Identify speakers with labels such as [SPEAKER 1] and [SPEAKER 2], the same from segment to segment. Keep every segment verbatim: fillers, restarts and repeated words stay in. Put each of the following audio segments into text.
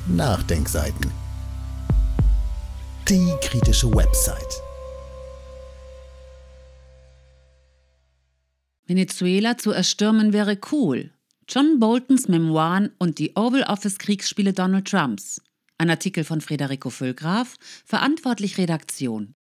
[SPEAKER 1] Nachdenkseiten. Die kritische Website.
[SPEAKER 2] Venezuela zu erstürmen wäre cool. John Boltons Memoiren und die Oval Office Kriegsspiele Donald Trumps. Ein Artikel von Federico Füllgraf, verantwortlich Redaktion.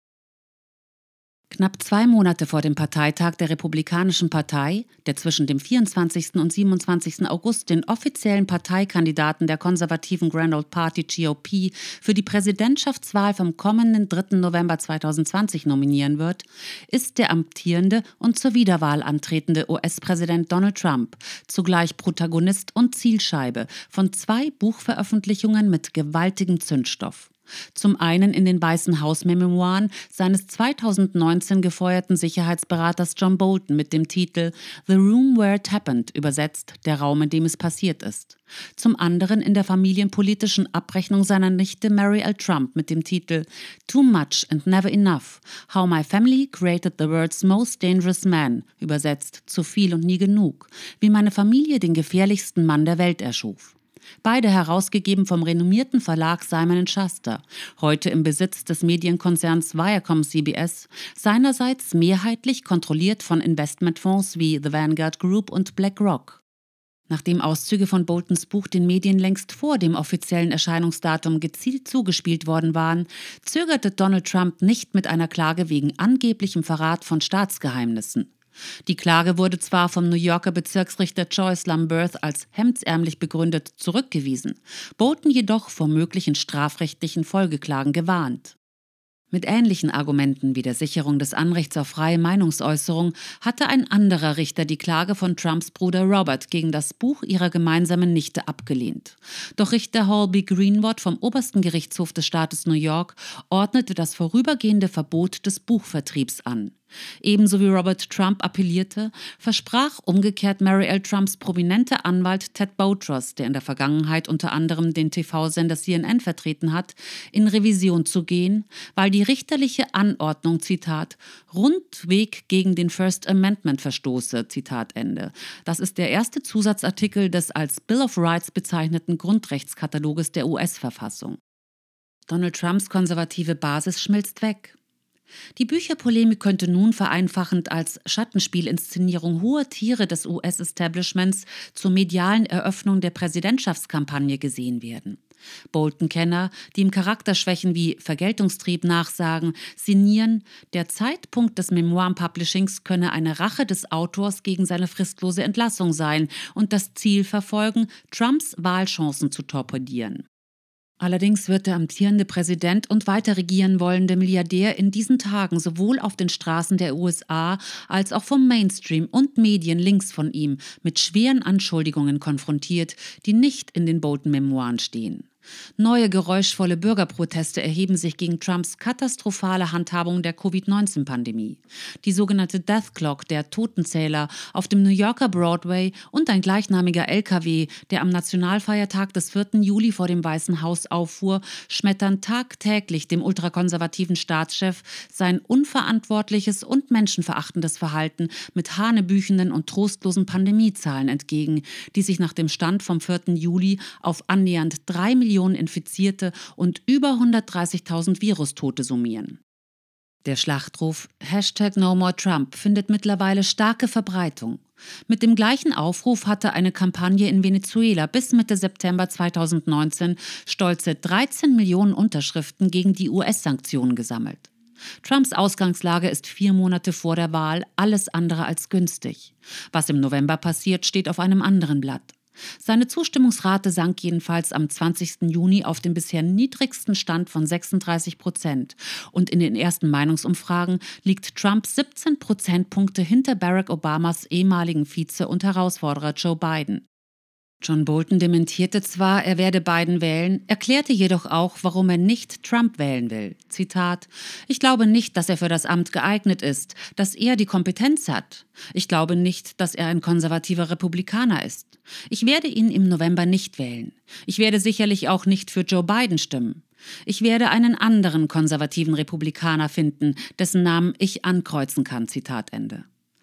[SPEAKER 2] Knapp zwei Monate vor dem Parteitag der Republikanischen Partei, der zwischen dem vierundzwanzigsten und siebenundzwanzigsten August den offiziellen Parteikandidaten der konservativen Grand Old Party G O P für die Präsidentschaftswahl vom kommenden dritten November zweitausendzwanzig nominieren wird, ist der amtierende und zur Wiederwahl antretende U S-Präsident Donald Trump zugleich Protagonist und Zielscheibe von zwei Buchveröffentlichungen mit gewaltigem Zündstoff. Zum einen in den Weißen Haus-Memoiren seines zweitausendneunzehn gefeuerten Sicherheitsberaters John Bolton mit dem Titel The Room Where It Happened, übersetzt Der Raum, in dem es passiert ist. Zum anderen in der familienpolitischen Abrechnung seiner Nichte Mary L. Trump mit dem Titel Too Much and Never Enough, How My Family Created the World's Most Dangerous Man, übersetzt Zu viel und nie genug, wie meine Familie den gefährlichsten Mann der Welt erschuf. Beide herausgegeben vom renommierten Verlag Simon and Schuster, heute im Besitz des Medienkonzerns Viacom C B S, seinerseits mehrheitlich kontrolliert von Investmentfonds wie The Vanguard Group und BlackRock. Nachdem Auszüge von Boltons Buch den Medien längst vor dem offiziellen Erscheinungsdatum gezielt zugespielt worden waren, zögerte Donald Trump nicht mit einer Klage wegen angeblichem Verrat von Staatsgeheimnissen. Die Klage wurde zwar vom New Yorker Bezirksrichter Joyce Lamberth als hemdsärmlich begründet zurückgewiesen, Bolton jedoch vor möglichen strafrechtlichen Folgeklagen gewarnt. Mit ähnlichen Argumenten wie der Sicherung des Anrechts auf freie Meinungsäußerung hatte ein anderer Richter die Klage von Trumps Bruder Robert gegen das Buch ihrer gemeinsamen Nichte abgelehnt. Doch Richter Holby Greenwood vom obersten Gerichtshof des Staates New York ordnete das vorübergehende Verbot des Buchvertriebs an. Ebenso wie Robert Trump appellierte, versprach umgekehrt Mary L. Trumps prominenter Anwalt Ted Boutros, der in der Vergangenheit unter anderem den T V-Sender C N N vertreten hat, in Revision zu gehen, weil die richterliche Anordnung, Zitat, rundweg gegen den First Amendment verstoße, Zitat Ende. Das ist der erste Zusatzartikel des als Bill of Rights bezeichneten Grundrechtskataloges der U S-Verfassung. Donald Trumps konservative Basis schmilzt weg. Die Bücherpolemik könnte nun vereinfachend als Schattenspielinszenierung hoher Tiere des U S-Establishments zur medialen Eröffnung der Präsidentschaftskampagne gesehen werden. Bolton-Kenner, die ihm Charakterschwächen wie Vergeltungstrieb nachsagen, sinnieren, der Zeitpunkt des Memoiren-Publishings könne eine Rache des Autors gegen seine fristlose Entlassung sein und das Ziel verfolgen, Trumps Wahlchancen zu torpedieren. Allerdings wird der amtierende Präsident und weiter regieren wollende Milliardär in diesen Tagen sowohl auf den Straßen der U S A als auch vom Mainstream und Medien links von ihm mit schweren Anschuldigungen konfrontiert, die nicht in den Bolton-Memoiren stehen. Neue geräuschvolle Bürgerproteste erheben sich gegen Trumps katastrophale Handhabung der Covid neunzehn Pandemie. Die sogenannte Death Clock, der Totenzähler, auf dem New Yorker Broadway und ein gleichnamiger L K W, der am Nationalfeiertag des vierten Juli vor dem Weißen Haus auffuhr, schmettern tagtäglich dem ultrakonservativen Staatschef sein unverantwortliches und menschenverachtendes Verhalten mit hanebüchenden und trostlosen Pandemiezahlen entgegen, die sich nach dem Stand vom vierten Juli auf annähernd drei Millionen Infizierte und über hundertdreißigtausend Virustote summieren. Der Schlachtruf Hashtag No More Trump findet mittlerweile starke Verbreitung. Mit dem gleichen Aufruf hatte eine Kampagne in Venezuela bis Mitte September zweitausendneunzehn stolze dreizehn Millionen Unterschriften gegen die U S-Sanktionen gesammelt. Trumps Ausgangslage ist vier Monate vor der Wahl alles andere als günstig. Was im November passiert, steht auf einem anderen Blatt. Seine Zustimmungsrate sank jedenfalls am zwanzigsten Juni auf den bisher niedrigsten Stand von sechsunddreißig Prozent und in den ersten Meinungsumfragen liegt Trump siebzehn Prozentpunkte hinter Barack Obamas ehemaligen Vize und Herausforderer Joe Biden. John Bolton dementierte zwar, er werde Biden wählen, erklärte jedoch auch, warum er nicht Trump wählen will. Zitat: Ich glaube nicht, dass er für das Amt geeignet ist, dass er die Kompetenz hat. Ich glaube nicht, dass er ein konservativer Republikaner ist. Ich werde ihn im November nicht wählen. Ich werde sicherlich auch nicht für Joe Biden stimmen. Ich werde einen anderen konservativen Republikaner finden, dessen Namen ich ankreuzen kann. Zitat Ende.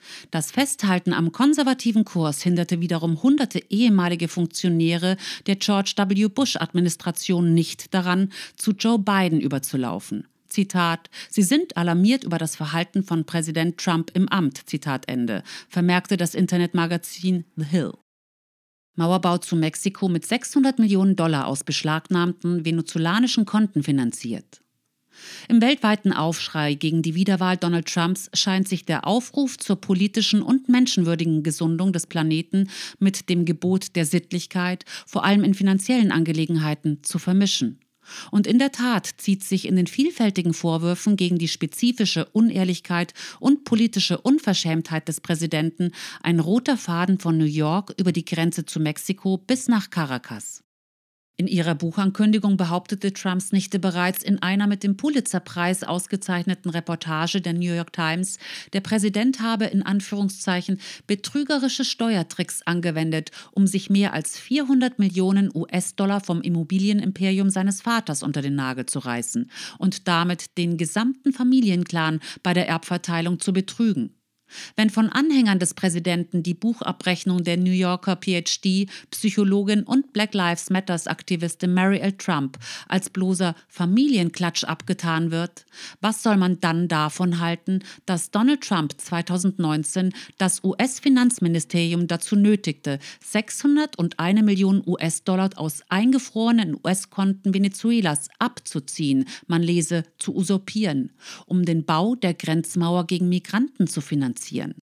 [SPEAKER 2] Das Festhalten am konservativen Kurs hinderte wiederum hunderte ehemalige Funktionäre der George W. Bush-Administration nicht daran, zu Joe Biden überzulaufen. Zitat: Sie sind alarmiert über das Verhalten von Präsident Trump im Amt, Zitat Ende, vermerkte das Internetmagazin The Hill. Mauerbau zu Mexiko mit sechshundert Millionen Dollar aus beschlagnahmten venezolanischen Konten finanziert. Im weltweiten Aufschrei gegen die Wiederwahl Donald Trumps scheint sich der Aufruf zur politischen und menschenwürdigen Gesundung des Planeten mit dem Gebot der Sittlichkeit, vor allem in finanziellen Angelegenheiten, zu vermischen. Und in der Tat zieht sich in den vielfältigen Vorwürfen gegen die spezifische Unehrlichkeit und politische Unverschämtheit des Präsidenten ein roter Faden von New York über die Grenze zu Mexiko bis nach Caracas. In ihrer Buchankündigung behauptete Trumps Nichte bereits in einer mit dem Pulitzer-Preis ausgezeichneten Reportage der New York Times, der Präsident habe in Anführungszeichen betrügerische Steuertricks angewendet, um sich mehr als vierhundert Millionen U S-Dollar vom Immobilienimperium seines Vaters unter den Nagel zu reißen und damit den gesamten Familienclan bei der Erbverteilung zu betrügen. Wenn von Anhängern des Präsidenten die Buchabrechnung der New Yorker P H D, Psychologin und Black Lives Matters-Aktivistin Mary L. Trump als bloßer Familienklatsch abgetan wird, was soll man dann davon halten, dass Donald Trump zweitausendneunzehn das U S-Finanzministerium dazu nötigte, sechshunderteins Millionen U S-Dollar aus eingefrorenen U S-Konten Venezuelas abzuziehen, man lese, zu usurpieren, um den Bau der Grenzmauer gegen Migranten zu finanzieren?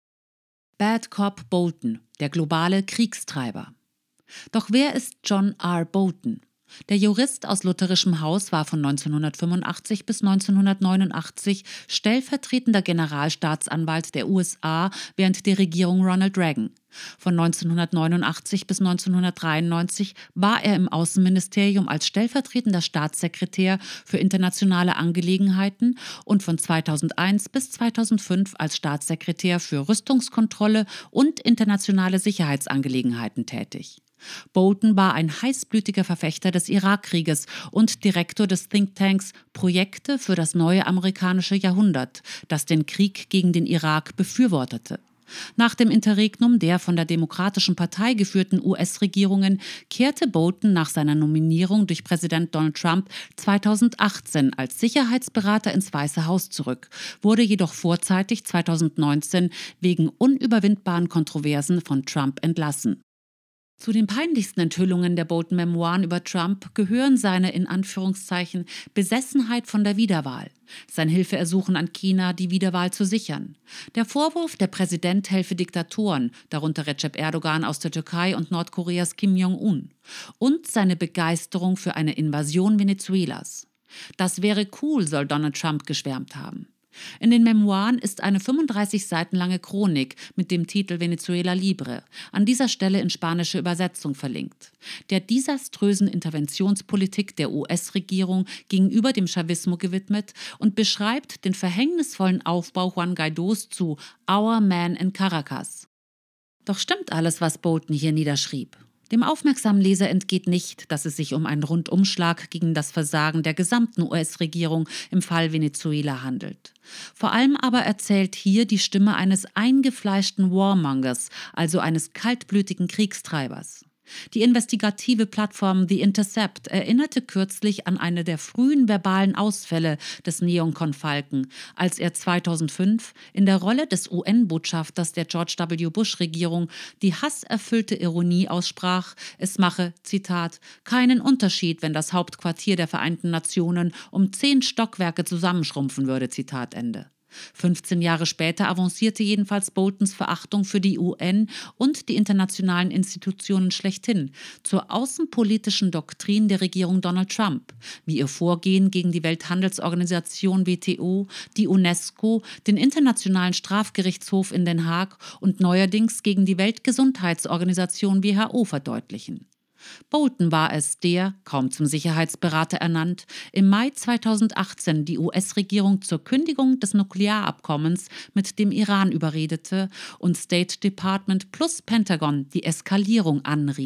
[SPEAKER 2] Bad Cop Bolton, der globale Kriegstreiber. Doch wer ist John R. Bolton? Der Jurist aus lutherischem Haus war von neunzehnhundertfünfundachtzig bis neunzehnhundertneunundachtzig stellvertretender Generalstaatsanwalt der U S A während der Regierung Ronald Reagan. Von neunzehnhundertneunundachtzig bis neunzehnhundertdreiundneunzig war er im Außenministerium als stellvertretender Staatssekretär für internationale Angelegenheiten und von zweitausendeins bis zweitausendfünf als Staatssekretär für Rüstungskontrolle und internationale Sicherheitsangelegenheiten tätig. Bolton war ein heißblütiger Verfechter des Irakkrieges und Direktor des Thinktanks Projekte für das neue amerikanische Jahrhundert, das den Krieg gegen den Irak befürwortete. Nach dem Interregnum der von der Demokratischen Partei geführten U S-Regierungen kehrte Bolton nach seiner Nominierung durch Präsident Donald Trump zweitausendachtzehn als Sicherheitsberater ins Weiße Haus zurück, wurde jedoch vorzeitig zweitausendneunzehn wegen unüberwindbaren Kontroversen von Trump entlassen. Zu den peinlichsten Enthüllungen der Bolton-Memoiren über Trump gehören seine in Anführungszeichen Besessenheit von der Wiederwahl, sein Hilfeersuchen an China, die Wiederwahl zu sichern, der Vorwurf, der Präsident helfe Diktatoren, darunter Recep Erdogan aus der Türkei und Nordkoreas Kim Jong-un, und seine Begeisterung für eine Invasion Venezuelas. Das wäre cool, soll Donald Trump geschwärmt haben. In den Memoiren ist eine fünfunddreißig Seiten lange Chronik mit dem Titel Venezuela Libre, an dieser Stelle in spanische Übersetzung verlinkt, der desaströsen Interventionspolitik der U S-Regierung gegenüber dem Chavismo gewidmet und beschreibt den verhängnisvollen Aufbau Juan Guaidós zu Our Man in Caracas. Doch stimmt alles, was Bolton hier niederschrieb? Dem aufmerksamen Leser entgeht nicht, dass es sich um einen Rundumschlag gegen das Versagen der gesamten U S-Regierung im Fall Venezuela handelt. Vor allem aber erzählt hier die Stimme eines eingefleischten Warmongers, also eines kaltblütigen Kriegstreibers. Die investigative Plattform The Intercept erinnerte kürzlich an eine der frühen verbalen Ausfälle des Neonkon-Falken, als er zweitausendfünf in der Rolle des U N-Botschafters der George W. Bush-Regierung die hasserfüllte Ironie aussprach, es mache, Zitat, keinen Unterschied, wenn das Hauptquartier der Vereinten Nationen um zehn Stockwerke zusammenschrumpfen würde, Zitat Ende. fünfzehn Jahre später avancierte jedenfalls Boltons Verachtung für die U N und die internationalen Institutionen schlechthin zur außenpolitischen Doktrin der Regierung Donald Trump, wie ihr Vorgehen gegen die Welthandelsorganisation W T O, die UNESCO, den Internationalen Strafgerichtshof in Den Haag und neuerdings gegen die Weltgesundheitsorganisation W H O verdeutlichen. Bolton war es, der, kaum zum Sicherheitsberater ernannt, im Mai zweitausendachtzehn die U S-Regierung zur Kündigung des Nuklearabkommens mit dem Iran überredete und State Department plus Pentagon die Eskalierung anriet.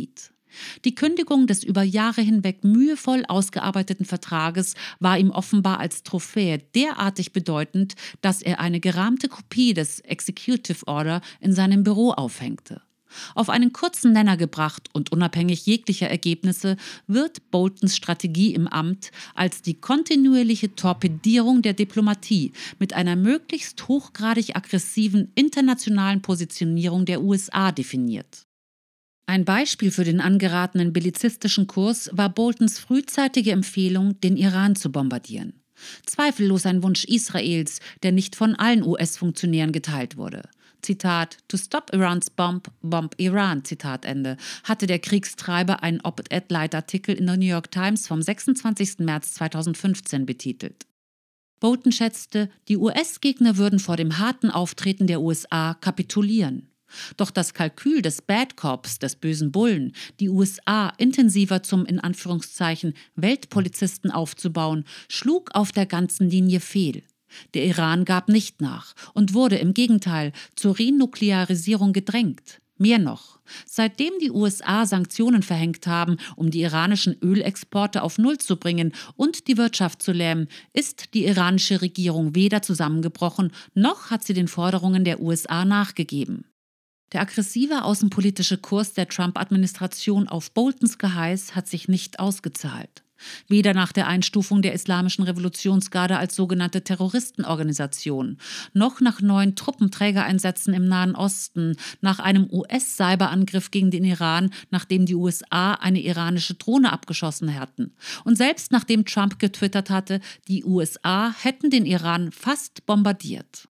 [SPEAKER 2] Die Kündigung des über Jahre hinweg mühevoll ausgearbeiteten Vertrages war ihm offenbar als Trophäe derartig bedeutend, dass er eine gerahmte Kopie des Executive Order in seinem Büro aufhängte. Auf einen kurzen Nenner gebracht und unabhängig jeglicher Ergebnisse wird Boltons Strategie im Amt als die kontinuierliche Torpedierung der Diplomatie mit einer möglichst hochgradig aggressiven internationalen Positionierung der U S A definiert. Ein Beispiel für den angeratenen bellizistischen Kurs war Boltons frühzeitige Empfehlung, den Iran zu bombardieren. Zweifellos ein Wunsch Israels, der nicht von allen U S-Funktionären geteilt wurde. Zitat, "To stop Iran's bomb, bomb Iran", Zitat Ende, hatte der Kriegstreiber einen Op-Ed-Leitartikel in der New York Times vom sechsundzwanzigsten März zweitausendfünfzehn betitelt. Bolton schätzte, die U S-Gegner würden vor dem harten Auftreten der U S A kapitulieren. Doch das Kalkül des Bad Cops, des bösen Bullen, die U S A intensiver zum in Anführungszeichen Weltpolizisten aufzubauen, schlug auf der ganzen Linie fehl. Der Iran gab nicht nach und wurde im Gegenteil zur Renuklearisierung gedrängt. Mehr noch, seitdem die U S A Sanktionen verhängt haben, um die iranischen Ölexporte auf Null zu bringen und die Wirtschaft zu lähmen, ist die iranische Regierung weder zusammengebrochen, noch hat sie den Forderungen der U S A nachgegeben. Der aggressive außenpolitische Kurs der Trump-Administration auf Boltons Geheiß hat sich nicht ausgezahlt. Weder nach der Einstufung der Islamischen Revolutionsgarde als sogenannte Terroristenorganisation, noch nach neuen Truppenträgereinsätzen im Nahen Osten, nach einem U S-Cyberangriff gegen den Iran, nachdem die U S A eine iranische Drohne abgeschossen hatten. Und selbst nachdem Trump getwittert hatte, die U S A hätten den Iran fast bombardiert.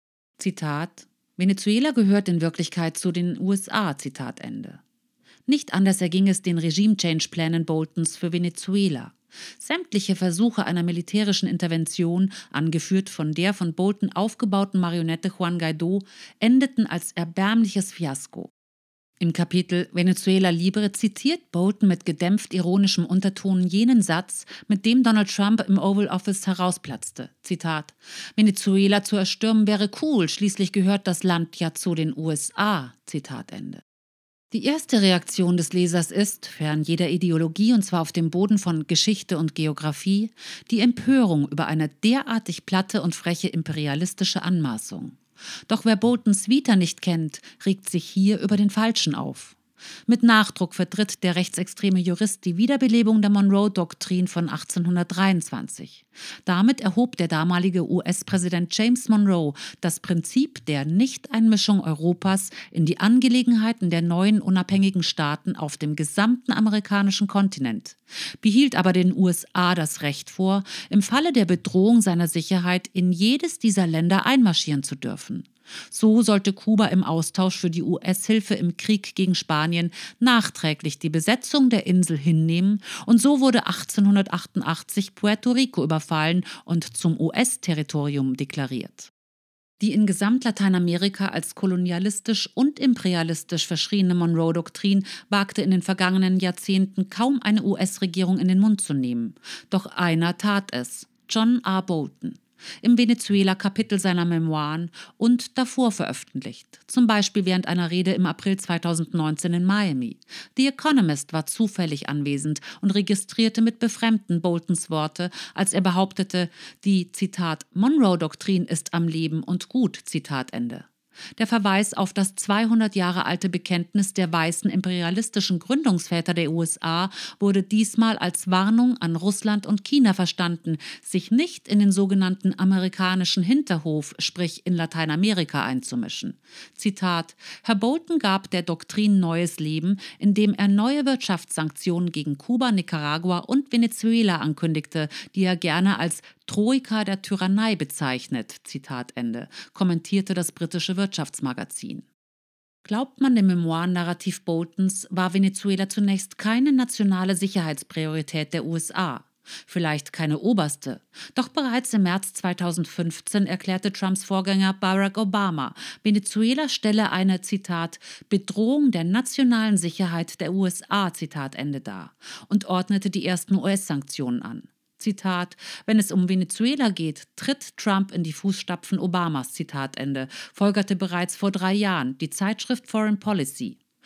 [SPEAKER 2] Zitat: Venezuela gehört in Wirklichkeit zu den U S A, Zitat Ende. Nicht anders erging es den Regime-Change-Plänen Boltons für Venezuela. Sämtliche Versuche einer militärischen Intervention, angeführt von der von Bolton aufgebauten Marionette Juan Guaidó, endeten als erbärmliches Fiasko. Im Kapitel Venezuela Libre zitiert Bolton mit gedämpft ironischem Unterton jenen Satz, mit dem Donald Trump im Oval Office herausplatzte. Zitat: Venezuela zu erstürmen wäre cool, schließlich gehört das Land ja zu den U S A. Zitat Ende. Die erste Reaktion des Lesers ist, fern jeder Ideologie und zwar auf dem Boden von Geschichte und Geografie, die Empörung über eine derartig platte und freche imperialistische Anmaßung. Doch wer Boltons Vita nicht kennt, regt sich hier über den Falschen auf. Mit Nachdruck vertritt der rechtsextreme Jurist die Wiederbelebung der Monroe-Doktrin von achtzehnhundertdreiundzwanzig. Damit erhob der damalige U S-Präsident James Monroe das Prinzip der Nichteinmischung Europas in die Angelegenheiten der neuen unabhängigen Staaten auf dem gesamten amerikanischen Kontinent, behielt aber den U S A das Recht vor, im Falle der Bedrohung seiner Sicherheit in jedes dieser Länder einmarschieren zu dürfen. So sollte Kuba im Austausch für die U S-Hilfe im Krieg gegen Spanien nachträglich die Besetzung der Insel hinnehmen und so wurde achtzehnhundertachtundachtzig Puerto Rico überfallen und zum U S-Territorium deklariert. Die in Gesamt-Lateinamerika als kolonialistisch und imperialistisch verschriene Monroe-Doktrin wagte in den vergangenen Jahrzehnten kaum eine U S-Regierung in den Mund zu nehmen. Doch einer tat es: John R. Bolton. Im Venezuela-Kapitel seiner Memoiren und davor veröffentlicht, zum Beispiel während einer Rede im April zweitausendneunzehn in Miami. The Economist war zufällig anwesend und registrierte mit Befremden Boltons Worte, als er behauptete, die, Zitat, Monroe-Doktrin ist am Leben und gut, Zitat Ende. Der Verweis auf das zweihundert Jahre alte Bekenntnis der weißen imperialistischen Gründungsväter der U S A wurde diesmal als Warnung an Russland und China verstanden, sich nicht in den sogenannten amerikanischen Hinterhof, sprich in Lateinamerika, einzumischen. Zitat: Herr Bolton gab der Doktrin neues Leben, indem er neue Wirtschaftssanktionen gegen Kuba, Nicaragua und Venezuela ankündigte, die er gerne als Troika der Tyrannei bezeichnet, Zitat Ende, kommentierte das britische Wirtschaftsmagazin. Glaubt man dem Memoirennarrativ Boltons, war Venezuela zunächst keine nationale Sicherheitspriorität der U S A. Vielleicht keine oberste. Doch bereits im März zweitausendfünfzehn erklärte Trumps Vorgänger Barack Obama, Venezuela stelle eine, Zitat, Bedrohung der nationalen Sicherheit der U S A, Zitat Ende dar und ordnete die ersten U S-Sanktionen an. Zitat: Wenn es um Venezuela geht, tritt Trump in die Fußstapfen Obamas, Zitat Ende, folgerte bereits vor drei Jahren die Zeitschrift Foreign Policy.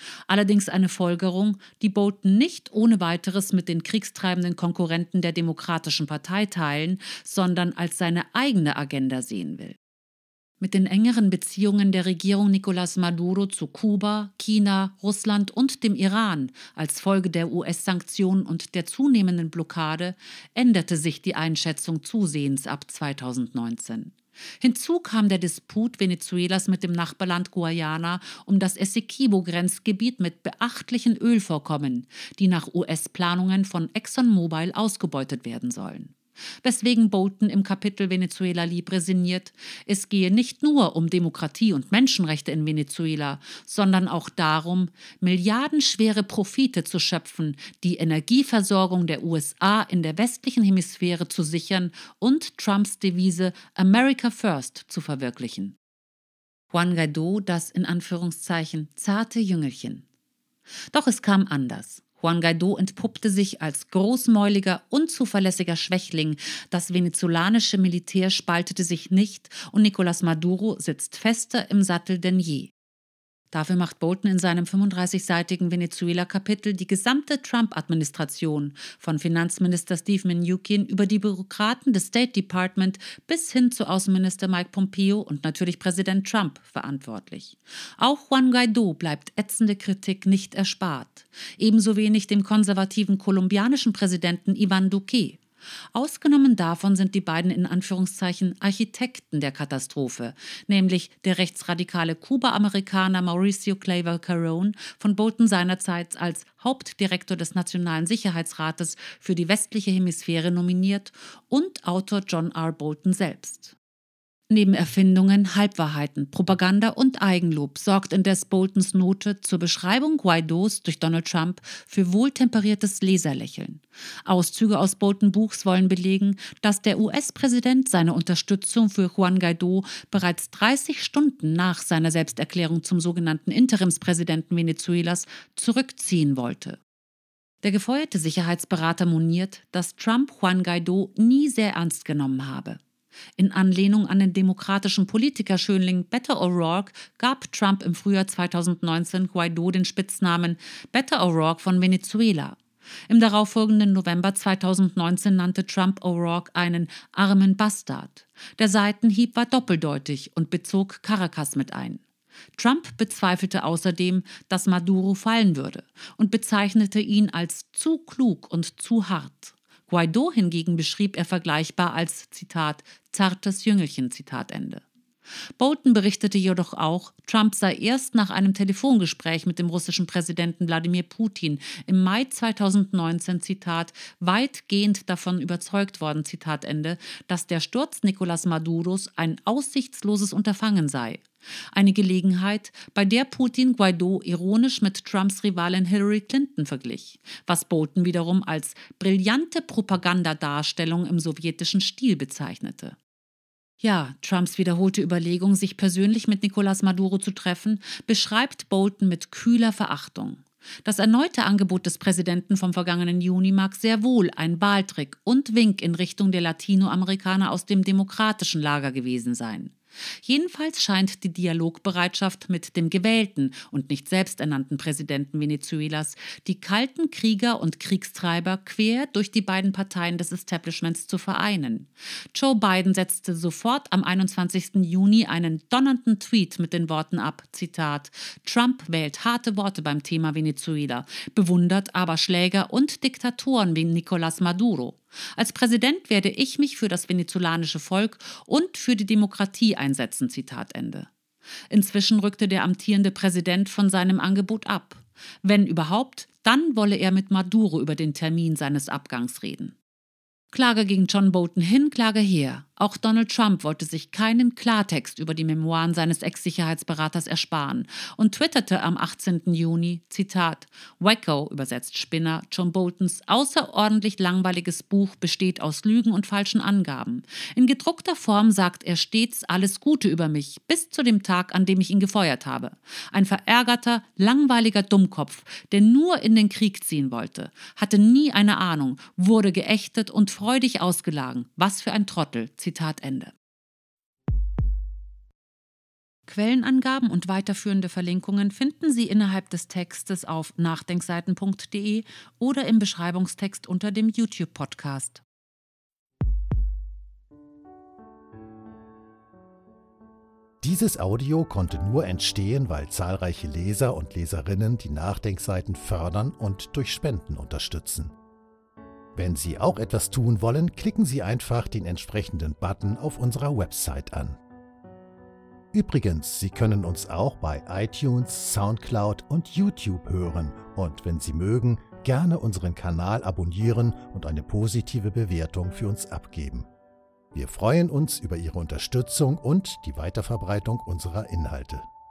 [SPEAKER 2] Allerdings eine Folgerung, die Bolton nicht ohne weiteres mit den kriegstreibenden Konkurrenten der Demokratischen Partei teilen, sondern als seine eigene Agenda sehen will. Mit den engeren Beziehungen der Regierung Nicolás Maduro zu Kuba, China, Russland und dem Iran als Folge der U S-Sanktionen und der zunehmenden Blockade änderte sich die Einschätzung zusehends ab zweitausendneunzehn. Hinzu kam der Disput Venezuelas mit dem Nachbarland Guayana um das Essequibo-Grenzgebiet mit beachtlichen Ölvorkommen, die nach U S-Planungen von ExxonMobil ausgebeutet werden sollen. Weswegen Bolton im Kapitel Venezuela Libre sinniert, es gehe nicht nur um Demokratie und Menschenrechte in Venezuela, sondern auch darum, milliardenschwere Profite zu schöpfen, die Energieversorgung der U S A in der westlichen Hemisphäre zu sichern und Trumps Devise America First zu verwirklichen. Juan Guaidó, das in Anführungszeichen zarte Jüngelchen. Doch es kam anders. Juan Guaidó entpuppte sich als großmäuliger, unzuverlässiger Schwächling, das venezolanische Militär spaltete sich nicht und Nicolás Maduro sitzt fester im Sattel denn je. Dafür macht Bolton in seinem fünfunddreißigseitigen Venezuela-Kapitel die gesamte Trump-Administration, von Finanzminister Steve Mnuchin über die Bürokraten des State Department bis hin zu Außenminister Mike Pompeo und natürlich Präsident Trump verantwortlich. Auch Juan Guaidó bleibt ätzende Kritik nicht erspart. Ebenso wenig dem konservativen kolumbianischen Präsidenten Iván Duque. Ausgenommen davon sind die beiden in Anführungszeichen Architekten der Katastrophe, nämlich der rechtsradikale Kuba-Amerikaner Mauricio Claver Carón, von Bolton seinerzeit als Hauptdirektor des Nationalen Sicherheitsrates für die westliche Hemisphäre nominiert, und Autor John R. Bolton selbst. Neben Erfindungen, Halbwahrheiten, Propaganda und Eigenlob sorgt indes Boltons Note zur Beschreibung Guaidós durch Donald Trump für wohltemperiertes Leserlächeln. Auszüge aus Boltons Buchs wollen belegen, dass der U S-Präsident seine Unterstützung für Juan Guaidó bereits dreißig Stunden nach seiner Selbsterklärung zum sogenannten Interimspräsidenten Venezuelas zurückziehen wollte. Der gefeuerte Sicherheitsberater moniert, dass Trump Juan Guaidó nie sehr ernst genommen habe. In Anlehnung an den demokratischen Politikerschönling Beto O'Rourke gab Trump im Frühjahr zweitausendneunzehn Guaidó den Spitznamen Beto O'Rourke von Venezuela. Im darauffolgenden November zweitausendneunzehn nannte Trump O'Rourke einen armen Bastard. Der Seitenhieb war doppeldeutig und bezog Caracas mit ein. Trump bezweifelte außerdem, dass Maduro fallen würde und bezeichnete ihn als zu klug und zu hart. Guaidó hingegen beschrieb er vergleichbar als, Zitat, zartes Jüngelchen, Zitat Ende. Bolton berichtete jedoch auch, Trump sei erst nach einem Telefongespräch mit dem russischen Präsidenten Wladimir Putin im Mai zweitausendneunzehn, Zitat, weitgehend davon überzeugt worden, Zitat Ende, dass der Sturz Nicolás Maduros ein aussichtsloses Unterfangen sei. Eine Gelegenheit, bei der Putin Guaidó ironisch mit Trumps Rivalin Hillary Clinton verglich, was Bolton wiederum als brillante Propagandadarstellung im sowjetischen Stil bezeichnete. Ja, Trumps wiederholte Überlegung, sich persönlich mit Nicolás Maduro zu treffen, beschreibt Bolton mit kühler Verachtung. Das erneute Angebot des Präsidenten vom vergangenen Juni mag sehr wohl ein Wahltrick und Wink in Richtung der Latinoamerikaner aus dem demokratischen Lager gewesen sein. Jedenfalls scheint die Dialogbereitschaft mit dem gewählten und nicht selbsternannten Präsidenten Venezuelas die kalten Krieger und Kriegstreiber quer durch die beiden Parteien des Establishments zu vereinen. Joe Biden setzte sofort am einundzwanzigsten Juni einen donnernden Tweet mit den Worten ab, Zitat, Trump wählt harte Worte beim Thema Venezuela, bewundert aber Schläger und Diktatoren wie Nicolás Maduro. Als Präsident werde ich mich für das venezolanische Volk und für die Demokratie einsetzen, Zitat Ende. Inzwischen rückte der amtierende Präsident von seinem Angebot ab. Wenn überhaupt, dann wolle er mit Maduro über den Termin seines Abgangs reden. Klage gegen John Bolton hin, Klage her. Auch Donald Trump wollte sich keinen Klartext über die Memoiren seines Ex-Sicherheitsberaters ersparen und twitterte am achtzehnten Juni, Zitat, Wacko, übersetzt Spinner, John Boltons außerordentlich langweiliges Buch besteht aus Lügen und falschen Angaben. In gedruckter Form sagt er stets alles Gute über mich, bis zu dem Tag, an dem ich ihn gefeuert habe. Ein verärgerter, langweiliger Dummkopf, der nur in den Krieg ziehen wollte, hatte nie eine Ahnung, wurde geächtet und freudig ausgelagen. Was für ein Trottel, Zitat Ende. Quellenangaben und weiterführende Verlinkungen finden Sie innerhalb des Textes auf nachdenkseiten punkt de oder im Beschreibungstext unter dem YouTube-Podcast.
[SPEAKER 1] Dieses Audio konnte nur entstehen, weil zahlreiche Leser und Leserinnen die Nachdenkseiten fördern und durch Spenden unterstützen. Wenn Sie auch etwas tun wollen, klicken Sie einfach den entsprechenden Button auf unserer Website an. Übrigens, Sie können uns auch bei iTunes, Soundcloud und YouTube hören und wenn Sie mögen, gerne unseren Kanal abonnieren und eine positive Bewertung für uns abgeben. Wir freuen uns über Ihre Unterstützung und die Weiterverbreitung unserer Inhalte.